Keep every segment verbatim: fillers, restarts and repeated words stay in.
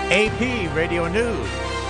A P Radio News.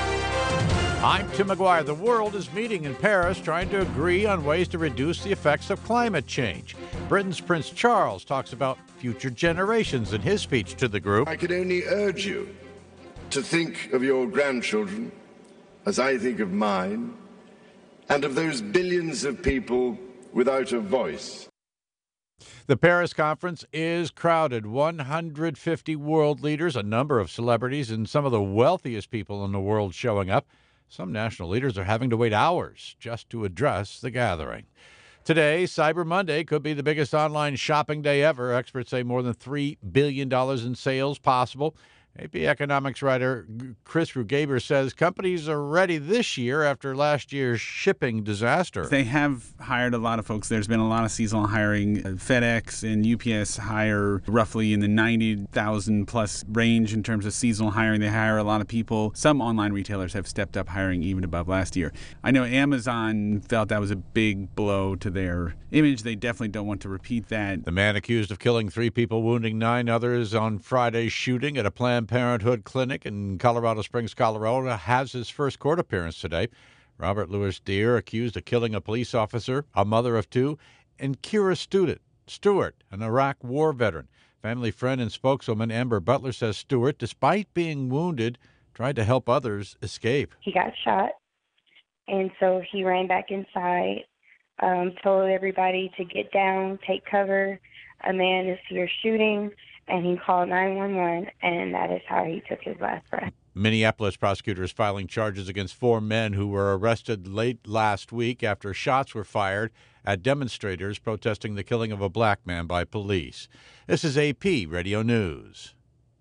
I'm Tim McGuire. The world is meeting in Paris trying to agree on ways to reduce the effects of climate change. Britain's Prince Charles talks about future generations in his speech to the group. I can only urge you to think of your grandchildren as I think of mine, and of those billions of people without a voice. The Paris conference is crowded. one hundred fifty world leaders, a number of celebrities, and some of the wealthiest people in the world showing up. Some national leaders are having to wait hours just to address the gathering. Today, Cyber Monday could be the biggest online shopping day ever. Experts say more than three billion dollars in sales possible. A P economics writer Chris Rugaber says companies are ready this year after last year's shipping disaster. They have hired a lot of folks. There's been a lot of seasonal hiring. FedEx and U P S hire roughly in the ninety thousand plus range in terms of seasonal hiring. They hire a lot of people. Some online retailers have stepped up hiring even above last year. I know Amazon felt that was a big blow to their image. They definitely don't want to repeat that. The man accused of killing three people, wounding nine others on Friday's shooting at a Planned Parenthood clinic in Colorado Springs, Colorado, has his first court appearance today. Robert Louis Deere, accused of killing a police officer, a mother of two, and Kira Stewart, Stewart, an Iraq war veteran. Family friend and spokeswoman Amber Butler says Stewart, despite being wounded, tried to help others escape. He got shot, and so he ran back inside, um, told everybody to get down, take cover. A man is here shooting, and he called nine one one, and that is how he took his last breath. Minneapolis prosecutors filing charges against four men who were arrested late last week after shots were fired at demonstrators protesting the killing of a black man by police. This is A P Radio News.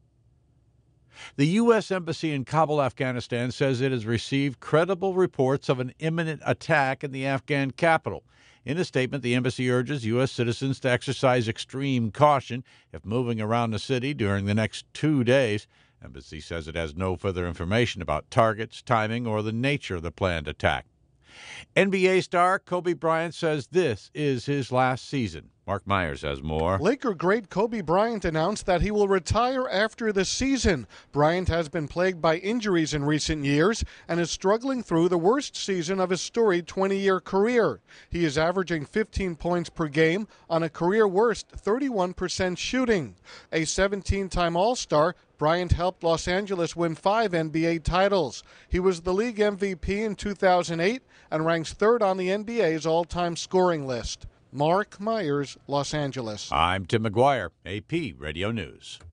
The U S Embassy in Kabul, Afghanistan, says it has received credible reports of an imminent attack in the Afghan capital. In a statement, the embassy urges U S citizens to exercise extreme caution if moving around the city during the next two days. The embassy says it has no further information about targets, timing, or the nature of the planned attack. N B A star Kobe Bryant says this is his last season. Mark Myers has more. Laker great Kobe Bryant announced that he will retire after the season. Bryant has been plagued by injuries in recent years and is struggling through the worst season of his storied twenty-year career. He is averaging fifteen points per game on a career-worst thirty-one percent shooting. A seventeen-time All-Star, Bryant helped Los Angeles win five N B A titles. He was the league M V P in two thousand eight and ranks third on the N B A's all-time scoring list. Mark Myers, Los Angeles. I'm Tim McGuire, A P Radio News.